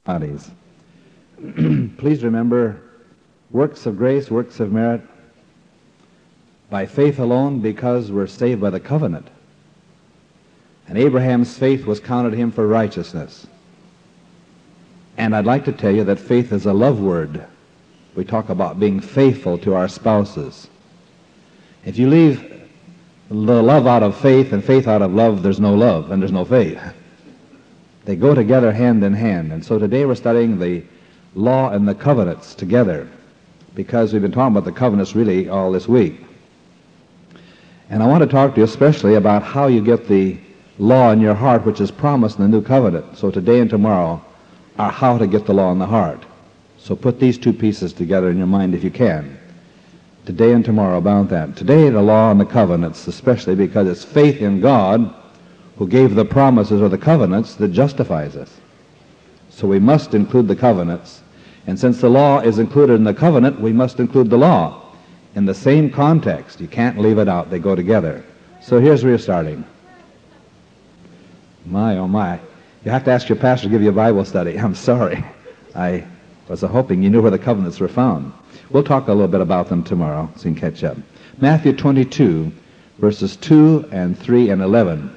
bodies. Please remember, works of grace, works of merit, by faith alone, because we're saved by the covenant. And Abraham's faith was counted him for righteousness. And I'd like to tell you that faith is a love word. We talk about being faithful to our spouses. If you leave the love out of faith and faith out of love, there's no love and there's no faith. They go together hand in hand. And so today we're studying the law and the covenants together, because we've been talking about the covenants really all this week. And I want to talk to you especially about how you get the law in your heart, which is promised in the new covenant. So today and tomorrow are how to get the law in the heart. So put these two pieces together in your mind if you can. Today and tomorrow about that. Today the law and the covenants, especially because it's faith in God who gave the promises or the covenants that justifies us. So we must include the covenants. And since the law is included in the covenant, we must include the law in the same context. You can't leave it out. They go together. So here's where you're starting. My, oh my. You have to ask your pastor to give you a Bible study. I'm sorry. I was hoping you knew where the covenants were found. We'll talk a little bit about them tomorrow so you can catch up. Matthew 22, verses 2 and 3 and 11.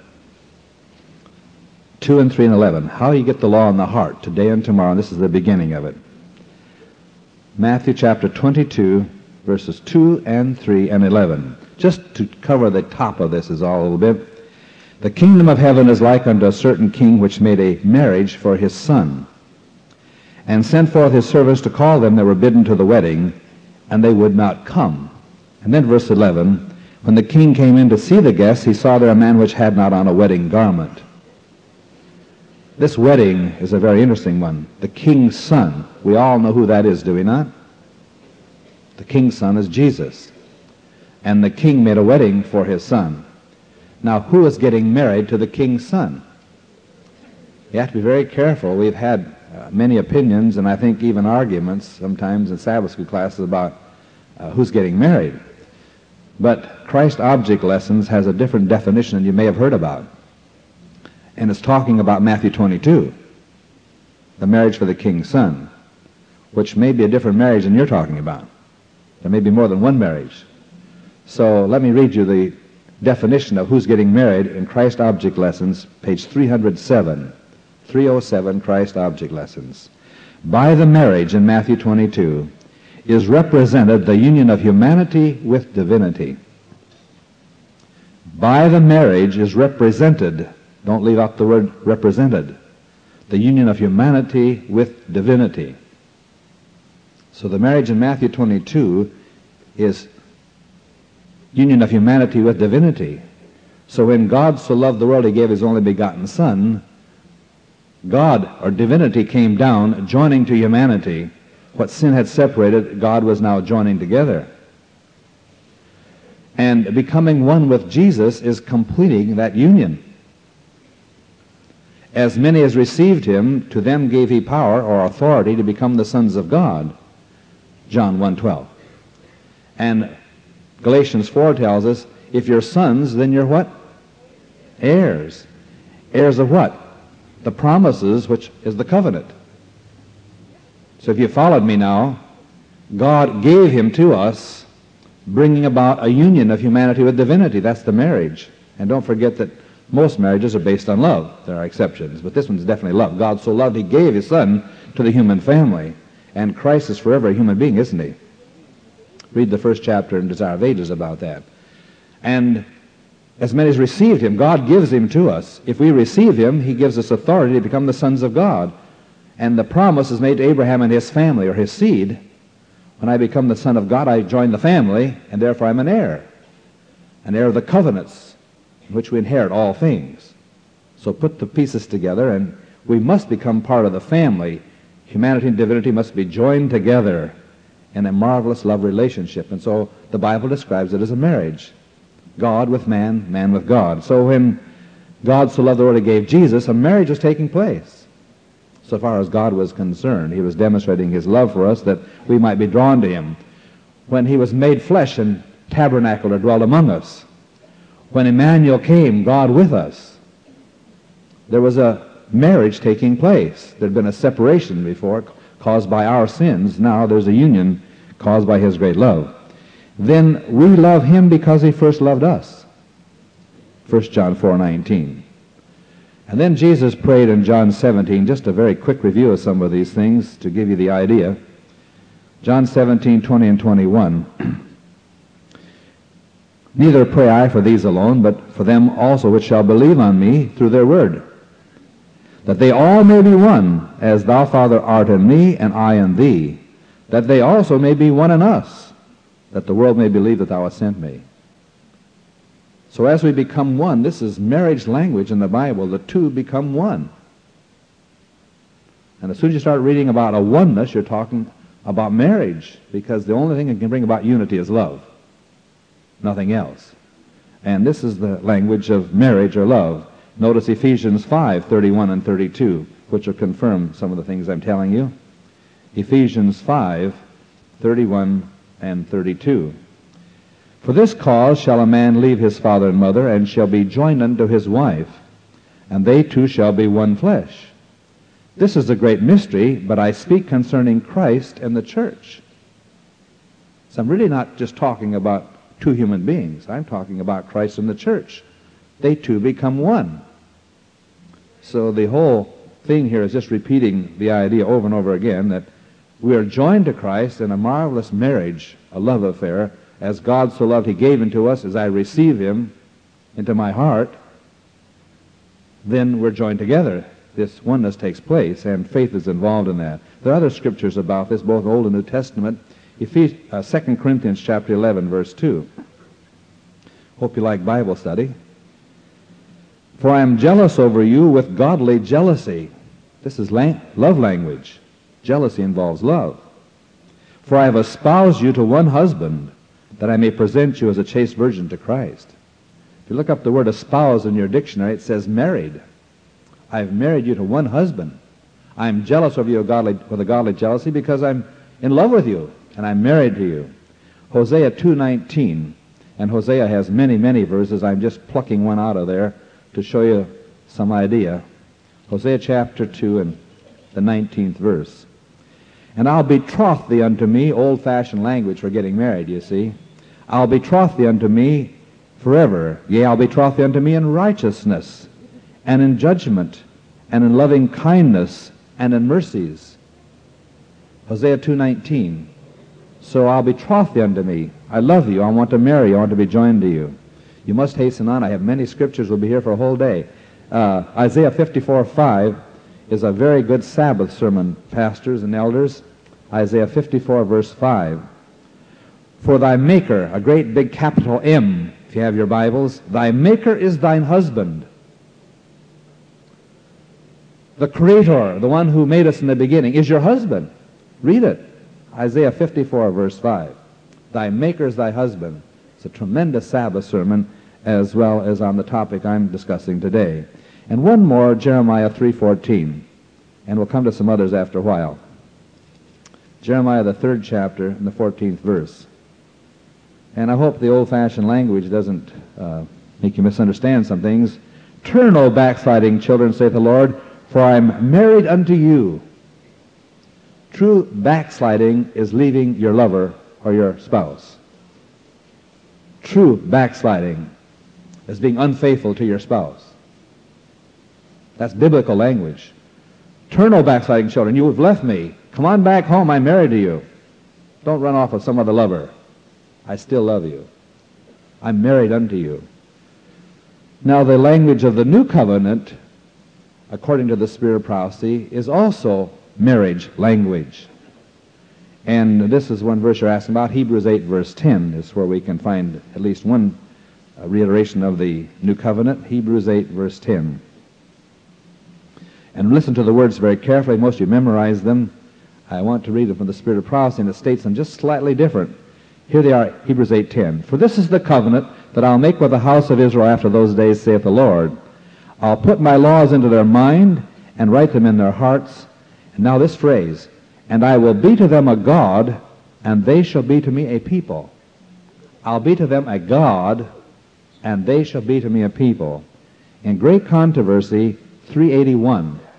2 and 3 and 11. How you get the law in the heart today and tomorrow. And this is the beginning of it. Matthew chapter 22, verses 2 and 3 and 11. Just to cover the top of this is all a little bit. The kingdom of heaven is like unto a certain king which made a marriage for his son, and sent forth his servants to call them that were bidden to the wedding, and they would not come. And then verse 11, when the king came in to see the guests, he saw there a man which had not on a wedding garment. This wedding is a very interesting one. The king's son. We all know who that is, do we not? The king's son is Jesus. And the king made a wedding for his son. Now, who is getting married to the king's son? You have to be very careful. We've had many opinions, and I think even arguments sometimes in Sabbath school classes about who's getting married. But Christ Object Lessons has a different definition than you may have heard about. And it's talking about Matthew 22, the marriage for the king's son, which may be a different marriage than you're talking about. There may be more than one marriage. So let me read you the definition of who's getting married in Christ Object Lessons, page 307. 307, Christ Object Lessons. By the marriage in Matthew 22 is represented the union of humanity with divinity. By the marriage is represented, don't leave out the word represented, the union of humanity with divinity. So the marriage in Matthew 22 is union of humanity with divinity. So when God so loved the world, he gave his only begotten Son, God, or divinity, came down, joining to humanity. What sin had separated, God was now joining together. And becoming one with Jesus is completing that union. As many as received him, to them gave he power or authority to become the sons of God. John 1:12. And Galatians 4 tells us, if you're sons, then you're what? Heirs. Heirs of what? The promises, which is the covenant. So if you followed me now, God gave him to us, bringing about a union of humanity with divinity. That's the marriage. And don't forget that most marriages are based on love. There are exceptions, but this one's definitely love. God so loved, he gave his Son to the human family. And Christ is forever a human being, isn't he? Read the first chapter in Desire of Ages about that. And as many as received him, God gives him to us. If we receive him, he gives us authority to become the sons of God. And the promise is made to Abraham and his family, or his seed. When I become the son of God, I join the family, and therefore I'm an heir of the covenants in which we inherit all things. So put the pieces together, and we must become part of the family. Humanity and divinity must be joined together in a marvelous love relationship. And so the Bible describes it as a marriage. God with man, man with God. So when God so loved the world, he gave Jesus, a marriage was taking place. So far as God was concerned, he was demonstrating his love for us that we might be drawn to him. When he was made flesh and tabernacled or dwelt among us, when Emmanuel came, God with us, there was a marriage taking place. There had been a separation before caused by our sins. Now there's a union caused by his great love. Then we love him because he first loved us. 1 John 4:19. And then Jesus prayed in John 17, just a very quick review of some of these things to give you the idea. John 17:20 and 21. Neither pray I for these alone, but for them also which shall believe on me through their word, that they all may be one, as thou, Father, art in me, and I in thee, that they also may be one in us, that the world may believe that thou hast sent me. So as we become one, this is marriage language in the Bible. The two become one. And as soon as you start reading about a oneness, you're talking about marriage, because the only thing that can bring about unity is love. Nothing else. And this is the language of marriage or love. Notice Ephesians 5:31 and 32, which will confirm some of the things I'm telling you. Ephesians 5:31 and 32. For this cause shall a man leave his father and mother, and shall be joined unto his wife, and they two shall be one flesh. This is a great mystery, but I speak concerning Christ and the church. So I'm really not just talking about two human beings. I'm talking about Christ and the church. They two become one. So the whole thing here is just repeating the idea over and over again that we are joined to Christ in a marvelous marriage, a love affair. As God so loved, he gave unto us. As I receive him into my heart, then we're joined together. This oneness takes place, and faith is involved in that. There are other scriptures about this, both Old and New Testament. 2 Corinthians chapter 11, verse 2. Hope you like Bible study. For I am jealous over you with godly jealousy. This is love language. Jealousy involves love. For I have espoused you to one husband, that I may present you as a chaste virgin to Christ. If you look up the word espouse in your dictionary, it says married. I have married you to one husband. I am jealous of you with a godly jealousy because I'm in love with you, and I'm married to you. Hosea 2:19, and Hosea has many, many verses. I'm just plucking one out of there to show you some idea. Hosea chapter 2 and the 19th verse. And I'll betroth thee unto me, old-fashioned language for getting married, you see. I'll betroth thee unto me forever. Yea, I'll betroth thee unto me in righteousness, and in judgment, and in loving kindness, and in mercies. Hosea 2:19. So I'll betroth thee unto me. I love you. I want to marry you. I want to be joined to you. You must hasten on. I have many scriptures. We'll be here for a whole day. Isaiah 54:5 is a very good Sabbath sermon, pastors and elders. Isaiah 54, verse 5. For thy Maker, a great big capital M, if you have your Bibles, thy Maker is thine husband. The Creator, the one who made us in the beginning, is your husband. Read it. Isaiah 54, verse 5. Thy Maker is thy husband. It's a tremendous Sabbath sermon, as well as on the topic I'm discussing today. And one more, Jeremiah 3:14. And we'll come to some others after a while. Jeremiah, the 3rd chapter, and the 14th verse. And I hope the old-fashioned language doesn't make you misunderstand some things. Turn, O backsliding children, saith the Lord, for I am married unto you. True backsliding is leaving your lover or your spouse. True backsliding is being unfaithful to your spouse. That's biblical language. Turn, O backsliding children, you have left me. Come on back home, I'm married to you. Don't run off with some other lover. I still love you. I'm married unto you. Now the language of the new covenant, according to the Spirit of prophecy, is also marriage language. And this is one verse you're asking about. Hebrews 8, verse 10 is where we can find at least one reiteration of the new covenant. Hebrews 8, verse 10. And listen to the words very carefully. Most of you memorize them. I want to read them from the Spirit of prophecy, and it states them just slightly different. Here they are, Hebrews 8:10. For this is the covenant that I'll make with the house of Israel after those days, saith the Lord. I'll put my laws into their mind and write them in their hearts. And now this phrase, and I will be to them a God, and they shall be to me a people. I'll be to them a God, and they shall be to me a people. In Great Controversy 381,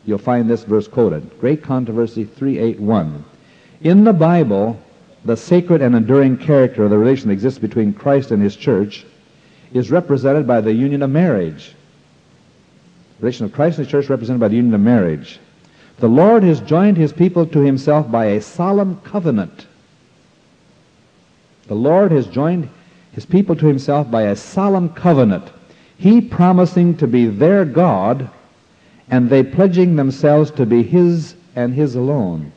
you'll find this verse quoted. Great Controversy 3:8-1. In the Bible, the sacred and enduring character of the relation that exists between Christ and his church is represented by the union of marriage. The relation of Christ and his church represented by the union of marriage. The Lord has joined his people to himself by a solemn covenant. The Lord has joined his people to himself by a solemn covenant, he promising to be their God, and they pledging themselves to be his and his alone.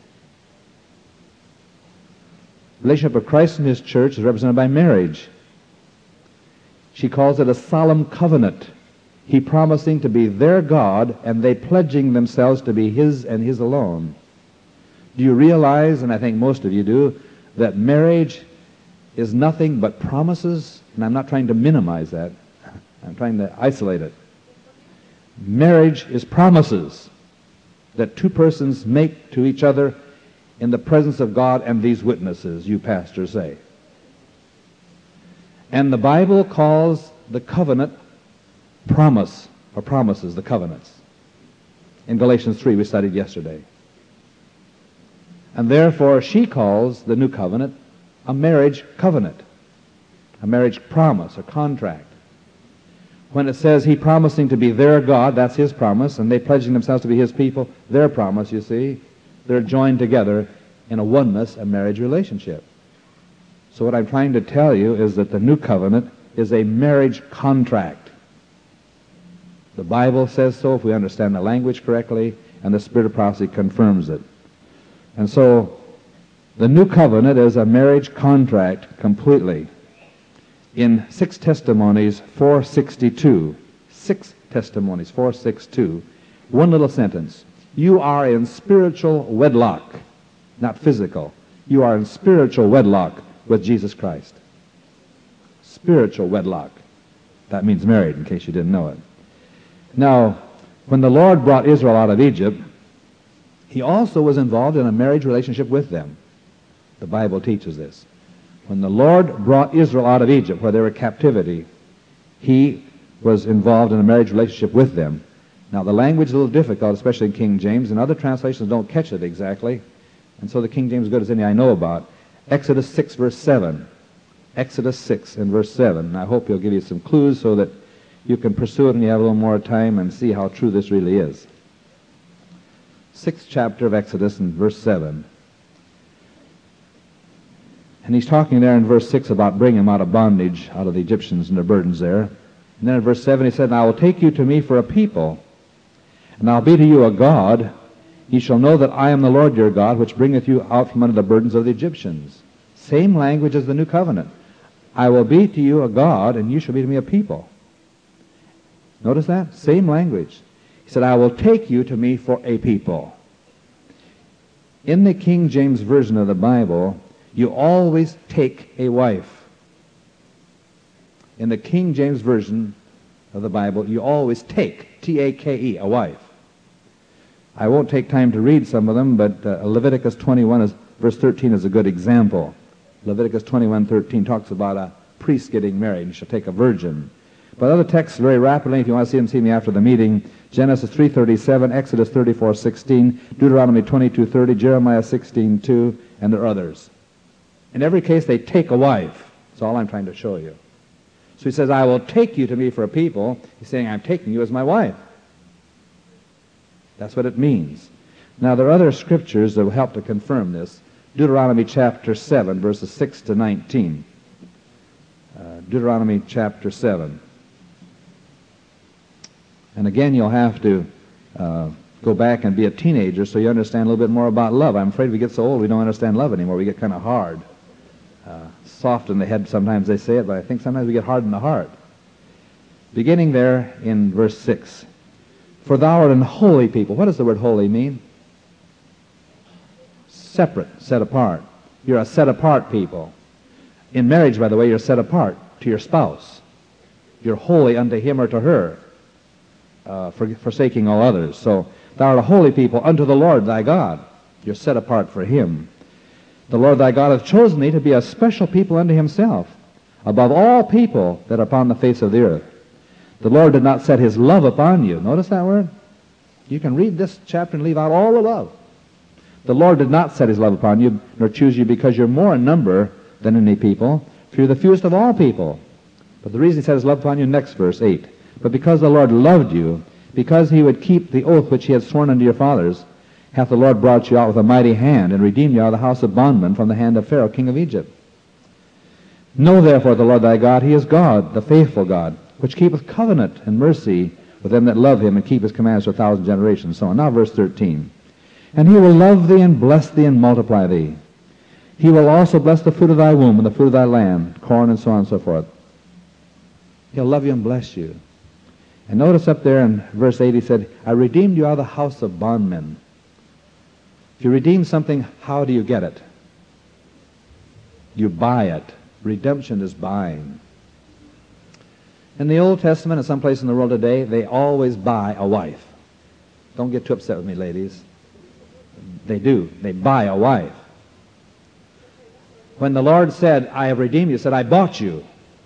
The relationship of Christ and his church is represented by marriage. She calls it a solemn covenant, he promising to be their God, and they pledging themselves to be his and his alone. Do you realize, and I think most of you do, that marriage is nothing but promises? And I'm not trying to minimize that. I'm trying to isolate it. Marriage is promises that two persons make to each other in the presence of God and these witnesses, you pastors say. And the Bible calls the covenant promise, or promises, the covenants. In Galatians 3 we studied yesterday. And therefore she calls the new covenant a marriage covenant, a marriage promise or contract. When it says he promising to be their God, that's his promise, and they pledging themselves to be his people, their promise, you see, they're joined together in a oneness, a marriage relationship. So what I'm trying to tell you is that the new covenant is a marriage contract. The Bible says so if we understand the language correctly, and the Spirit of prophecy confirms it. And so the new covenant is a marriage contract completely. In 6 Testimonies 4:62, 6 Testimonies 4:62, one little sentence. You are in spiritual wedlock, not physical. You are in spiritual wedlock with Jesus Christ. Spiritual wedlock. That means married, in case you didn't know it. Now, when the Lord brought Israel out of Egypt, he also was involved in a marriage relationship with them. The Bible teaches this. When the Lord brought Israel out of Egypt, where they were in captivity, he was involved in a marriage relationship with them. Now, the language is a little difficult, especially in King James, and other translations don't catch it exactly, and so the King James is good as any I know about. Exodus 6, verse 7. Exodus 6 and verse 7. And I hope he'll give you some clues so that you can pursue it when you have a little more time and see how true this really is. 6th chapter of Exodus and verse 7. And he's talking there in verse 6 about bringing them out of bondage, out of the Egyptians and their burdens there. And then in verse 7 he said, And I will take you to me for a people, and I'll be to you a God. Ye shall know that I am the Lord your God, which bringeth you out from under the burdens of the Egyptians. Same language as the new covenant. I will be to you a God, and you shall be to me a people. Notice that? Same language. He said, I will take you to me for a people. In the King James Version of the Bible, you always take a wife. In the King James Version of the Bible, you always take, T-A-K-E, a wife. I won't take time to read some of them, but Leviticus 21, verse 13 is a good example. Leviticus 21:13 talks about a priest getting married. You shall take a virgin. But other texts very rapidly, if you want to see them, see me after the meeting. Genesis 3:37, Exodus 34:16, Deuteronomy 22:30, Jeremiah 16:2, and there are others. In every case, they take a wife. That's all I'm trying to show you. So he says, I will take you to me for a people. He's saying, I'm taking you as my wife. That's what it means. Now, there are other scriptures that will help to confirm this. Deuteronomy chapter 7, verses 6 to 19. Deuteronomy chapter 7. And again, you'll have to go back and be a teenager so you understand a little bit more about love. I'm afraid we get so old we don't understand love anymore. We get kind of hard. Soft in the head, sometimes they say it, but I think sometimes we get hard in the heart. Beginning there in verse 6. For thou art an holy people. What does the word holy mean? Separate, set apart. You're a set apart people. In marriage, by the way, you're set apart to your spouse. You're holy unto him or to her, forsaking all others. So thou art a holy people unto the Lord thy God. You're set apart for him. The Lord thy God hath chosen thee to be a special people unto himself, above all people that are upon the face of the earth. The Lord did not set his love upon you. Notice that word? You can read this chapter and leave out all the love. The Lord did not set his love upon you, nor choose you because you're more in number than any people, for you're the fewest of all people. But the reason he set his love upon you, next verse 8. But because the Lord loved you, because he would keep the oath which he had sworn unto your fathers, hath the Lord brought you out with a mighty hand, and redeemed you out of the house of bondmen from the hand of Pharaoh king of Egypt. Know therefore the Lord thy God, he is God, the faithful God, which keepeth covenant and mercy with them that love him, and keep his commands for 1,000 generations. So on. Now verse 13. And he will love thee, and bless thee, and multiply thee. He will also bless the fruit of thy womb, and the fruit of thy land, corn, and so on and so forth. He'll love you and bless you. And notice up there in verse 8, he said, I redeemed you out of the house of bondmen. If you redeem something, how do you get it? You buy it. Redemption is buying. In the Old Testament and someplace in the world today, they always buy a wife. Don't get too upset with me, ladies. They do. They buy a wife. When the Lord said, I have redeemed you, he said, I bought you.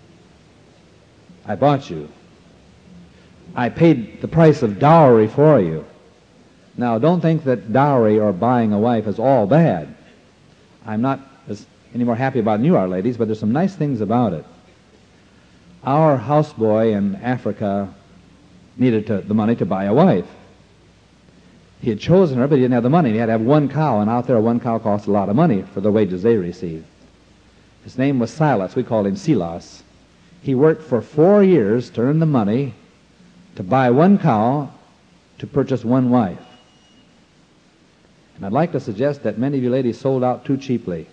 I bought you. I paid the price of dowry for you. Now, don't think that dowry or buying a wife is all bad. I'm not any more happy about it than you are, ladies, but there's some nice things about it. Our houseboy in Africa needed the money to buy a wife. He had chosen her, but he didn't have the money. He had to have one cow, and out there one cow cost a lot of money for the wages they received. His name was Silas. We called him Silas. He worked for 4 years to earn the money to buy one cow to purchase one wife. And I'd like to suggest that many of you ladies sold out too cheaply.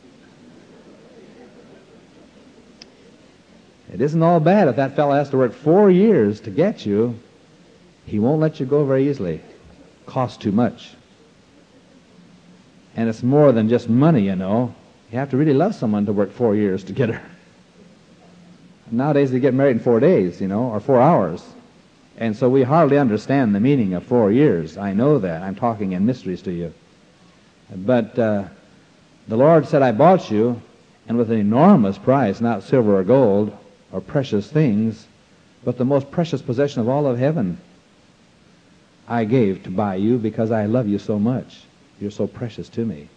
It isn't all bad if that fellow has to work 4 years to get you. He won't let you go very easily. Costs too much. And it's more than just money, you know. You have to really love someone to work 4 years to get her. Nowadays they get married in 4 days, you know, or 4 hours. And so we hardly understand the meaning of 4 years. I know that. I'm talking in mysteries to you. But the Lord said, I bought you, and with an enormous price, not silver or gold or precious things, but the most precious possession of all of heaven, I gave to buy you because I love you so much. You're so precious to me.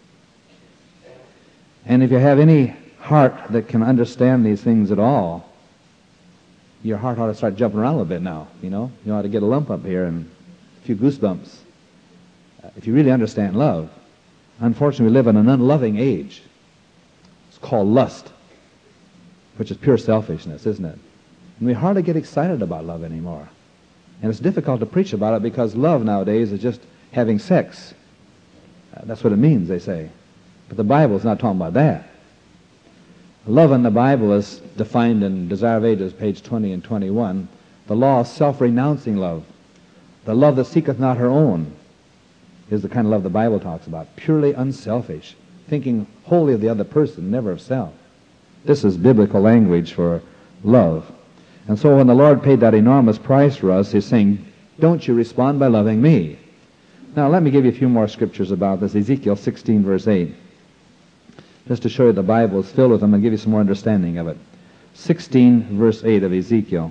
And if you have any heart that can understand these things at all, your heart ought to start jumping around a little bit now, you know. You ought to get a lump up here and a few goosebumps. If you really understand love. Unfortunately, we live in an unloving age. It's called lust, which is pure selfishness, isn't it? And we hardly get excited about love anymore. And it's difficult to preach about it because love nowadays is just having sex. That's what it means, they say. But the Bible is not talking about that. Love in the Bible is defined in Desire of Ages, page 20 and 21. The law of self-renouncing love. The love that seeketh not her own is the kind of love the Bible talks about. Purely unselfish. Thinking wholly of the other person, never of self. This is biblical language for love. And so when the Lord paid that enormous price for us, he's saying, don't you respond by loving me. Now let me give you a few more scriptures about this. Ezekiel 16 verse 8. Just to show you the Bible is filled with them and give you some more understanding of it. 16 verse 8 of Ezekiel.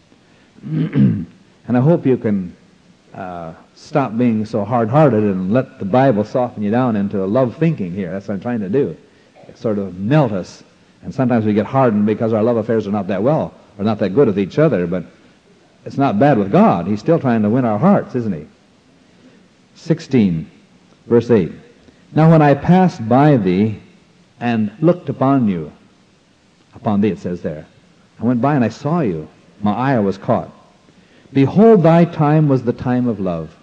And I hope you can stop being so hard-hearted and let the Bible soften you down into love thinking here. That's what I'm trying to do. Sort of melt us. And sometimes we get hardened because our love affairs are not that well, or not that good with each other, but it's not bad with God. He's still trying to win our hearts, isn't he? 16, verse 8. Now when I passed by thee and looked upon you, upon thee it says there, I went by and I saw you, my eye was caught. Behold, thy time was the time of love.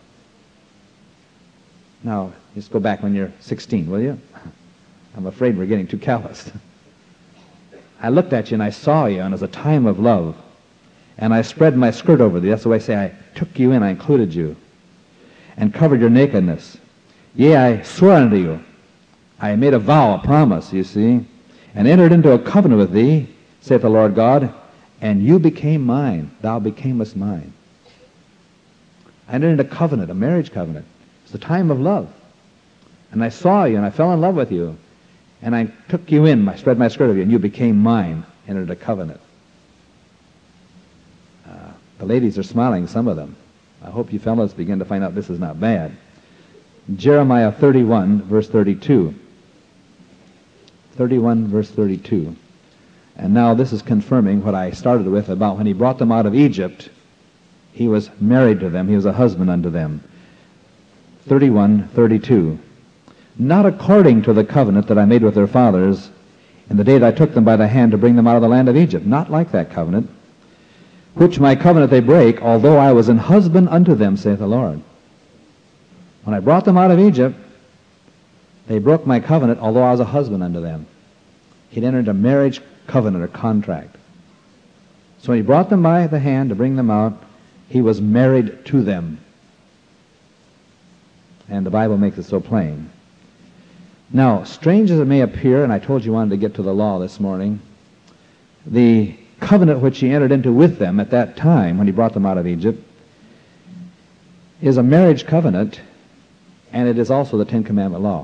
Now, just go back when you're 16, will you? I'm afraid we're getting too calloused. I looked at you and I saw you, and it was a time of love. And I spread my skirt over thee. That's the way I say I took you in, I included you, and covered your nakedness. Yea, I swore unto you. I made a vow, a promise, you see, and entered into a covenant with thee, saith the Lord God, and you became mine. Thou becamest mine. I entered into a covenant, a marriage covenant. It's the time of love. And I saw you, and I fell in love with you. And I took you in, I spread my skirt over you, and you became mine, entered a covenant. The ladies are smiling, some of them. I hope you fellows begin to find out this is not bad. Jeremiah 31, verse 32. 31, verse 32. And now this is confirming what I started with about when he brought them out of Egypt, he was married to them. He was a husband unto them. 31, 32. Not according to the covenant that I made with their fathers in the day that I took them by the hand to bring them out of the land of Egypt. Not like that covenant. Which my covenant they break, although I was an husband unto them, saith the Lord. When I brought them out of Egypt, they broke my covenant, although I was a husband unto them. He'd entered a marriage covenant or contract. So when he brought them by the hand to bring them out, he was married to them. And the Bible makes it so plain. Now, strange as it may appear, and I told you I wanted to get to the law this morning, the covenant which he entered into with them at that time when he brought them out of Egypt is a marriage covenant, and it is also the Ten Commandment law.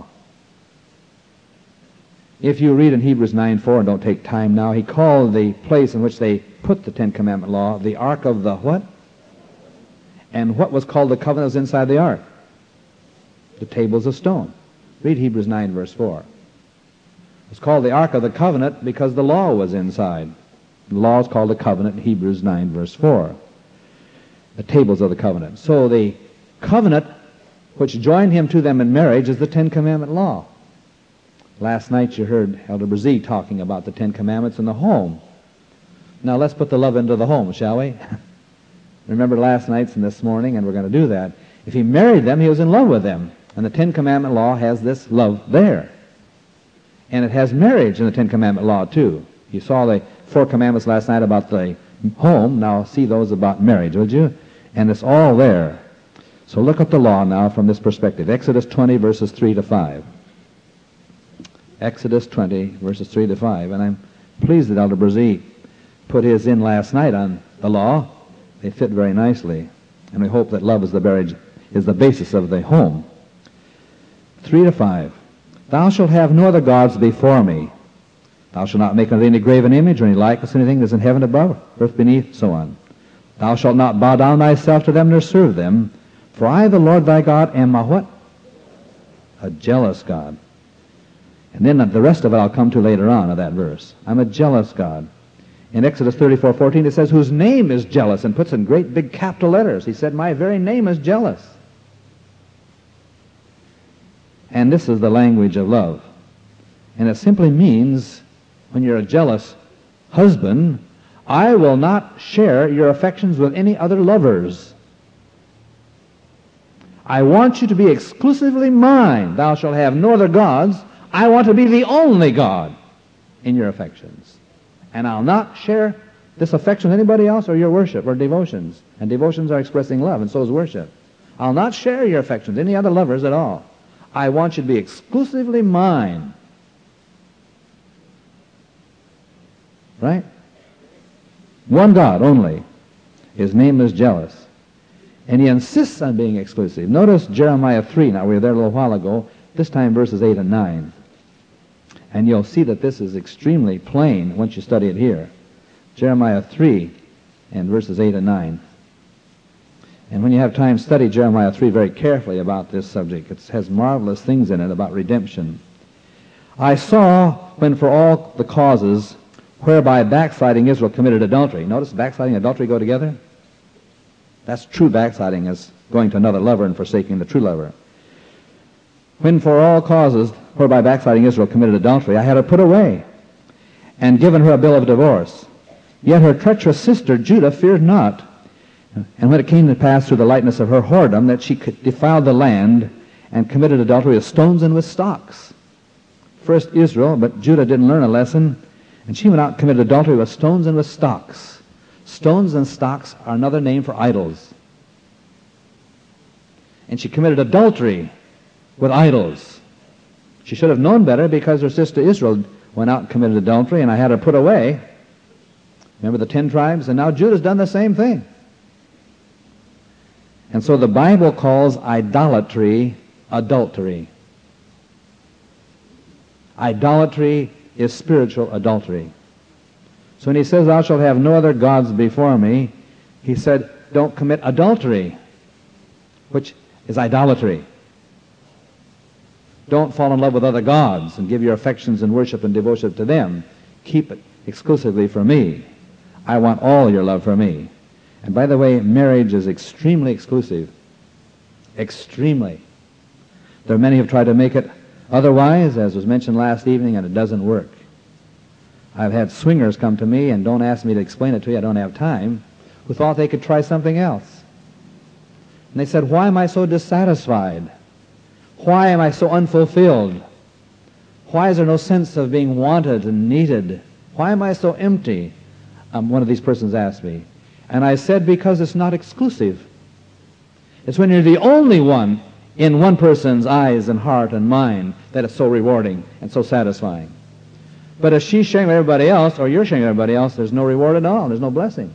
If you read in Hebrews 9:4, and don't take time now, he called the place in which they put the Ten Commandment law the Ark of the what? And what was called the covenant was inside the Ark? The tables of stone. Read Hebrews 9, verse 4. It's called the Ark of the Covenant because the law was inside. The law is called the covenant in Hebrews 9, verse 4. The tables of the covenant. So the covenant which joined him to them in marriage is the Ten Commandment law. Last night you heard Elder Brzee talking about the Ten Commandments in the home. Now let's put the love into the home, shall we? Remember last night's and this morning, and we're going to do that. If he married them, he was in love with them. And the Ten Commandment law has this love there. And it has marriage in the Ten Commandment law, too. You saw the 4 commandments last night about the home. Now see those about marriage, would you? And it's all there. So look at the law now from this perspective. Exodus 20, verses 3 to 5. Exodus 20, verses 3 to 5. And I'm pleased that Elder Brzee put his in last night on the law. They fit very nicely. And we hope that love is the basis of the home. 3 to 5. Thou shalt have no other gods before me. Thou shalt not make unto thee any graven image or any likeness of anything that is in heaven above, earth beneath, so on. Thou shalt not bow down thyself to them nor serve them. For I, the Lord thy God, am a what? A jealous God. And then the rest of it I'll come to later on of that verse. I'm a jealous God. In Exodus 34:14 it says, whose name is jealous, and puts in great big capital letters. He said, my very name is jealous. And this is the language of love. And it simply means, when you're a jealous husband, I will not share your affections with any other lovers. I want you to be exclusively mine. Thou shalt have no other gods. I want to be the only God in your affections. And I'll not share this affection with anybody else or your worship or devotions. And devotions are expressing love, and so is worship. I'll not share your affections with any other lovers at all. I want you to be exclusively mine. Right? One God only. His name is jealous. And he insists on being exclusive. Notice Jeremiah 3. Now, we were there a little while ago. This time verses 8 and 9. And you'll see that this is extremely plain once you study it here. Jeremiah 3 and verses 8 and 9. And when you have time, study Jeremiah 3 very carefully about this subject. It has marvelous things in it about redemption. I saw when for all the causes whereby backsliding Israel committed adultery. Notice backsliding and adultery go together. That's true backsliding, is going to another lover and forsaking the true lover. When for all causes whereby backsliding Israel committed adultery, I had her put away and given her a bill of divorce. Yet her treacherous sister Judah feared not. And when it came to pass through the lightness of her whoredom that she defiled the land and committed adultery with stones and with stocks. First Israel, but Judah didn't learn a lesson, and she went out and committed adultery with stones and with stocks. Stones and stocks are another name for idols. And she committed adultery with idols. She should have known better because her sister Israel went out and committed adultery, and I had her put away. Remember the 10 tribes? And now Judah's done the same thing. And so the Bible calls idolatry adultery. Idolatry is spiritual adultery. So when he says, thou shalt have no other gods before me, he said, don't commit adultery. which is idolatry. Don't fall in love with other gods and give your affections and worship and devotion to them. Keep it exclusively for me. I want all your love for me. And by the way, marriage is extremely exclusive. Extremely. There are many who have tried to make it otherwise, as was mentioned last evening, and it doesn't work. I've had swingers come to me, and don't ask me to explain it to you, I don't have time, who thought they could try something else. And they said, why am I so dissatisfied? Why am I so unfulfilled? Why is there no sense of being wanted and needed? Why am I so empty? One of these persons asked me. And I said, because it's not exclusive. It's when you're the only one in one person's eyes and heart and mind that it's so rewarding and so satisfying. But if she's sharing with everybody else, or you're sharing with everybody else, there's no reward at all. There's no blessing.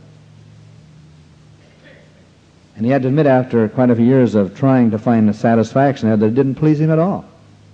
And he had to admit after quite a few years of trying to find the satisfaction that it didn't please him at all.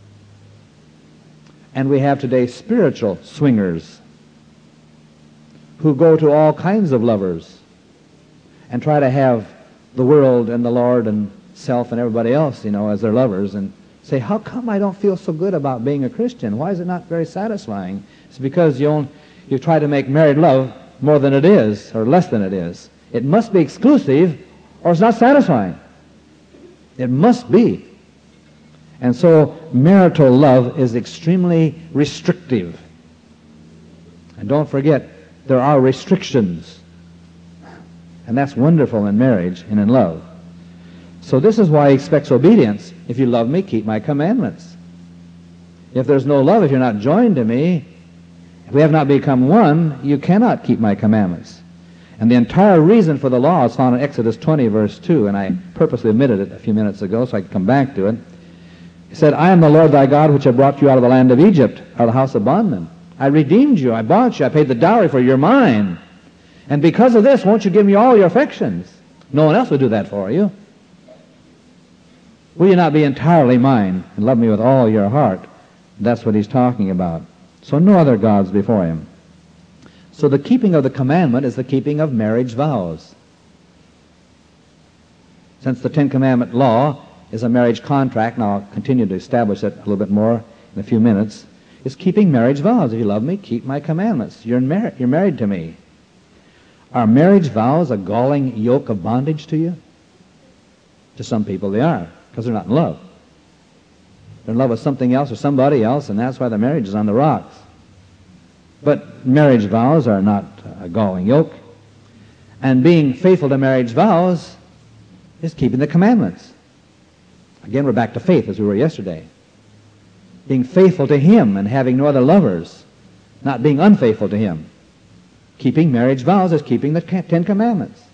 And we have today spiritual swingers who go to all kinds of lovers and try to have the world and the Lord and self and everybody else, as their lovers, and say, how come I don't feel so good about being a Christian? Why is it not very satisfying? It's because you try to make married love more than it is, or less than it is. It must be exclusive, or it's not satisfying. It must be. And so marital love is extremely restrictive. And don't forget, there are restrictions. And that's wonderful in marriage and in love. So this is why he expects obedience. If you love me, keep my commandments. If there's no love, if you're not joined to me, if we have not become one, you cannot keep my commandments. And the entire reason for the law is found in Exodus 20, verse 2, and I purposely omitted it a few minutes ago so I could come back to it. He said, I am the Lord thy God which have brought you out of the land of Egypt, out of the house of bondmen. I redeemed you, I bought you, I paid the dowry for you, you're mine. And because of this, won't you give me all your affections? No one else will do that for you. Will you not be entirely mine and love me with all your heart? That's what he's talking about. So no other gods before him. So the keeping of the commandment is the keeping of marriage vows. Since the Ten Commandment law is a marriage contract, and I'll continue to establish it a little bit more in a few minutes, is keeping marriage vows. If you love me, keep my commandments. You're married to me. Are marriage vows a galling yoke of bondage to you? To some people they are, because they're not in love. They're in love with something else or somebody else, and that's why the marriage is on the rocks. But marriage vows are not a galling yoke. And being faithful to marriage vows is keeping the commandments. Again, we're back to faith as we were yesterday. Being faithful to him and having no other lovers, not being unfaithful to him. Keeping marriage vows is keeping the Ten Commandments.